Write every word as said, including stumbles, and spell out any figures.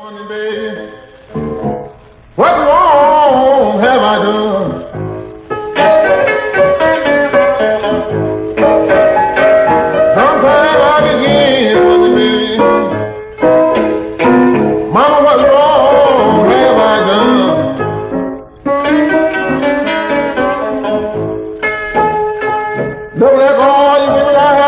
Wonder, baby, what wrong have I done? Sometimes I begin to wonder, baby, Mama, what wrong have I done? Look like all you women I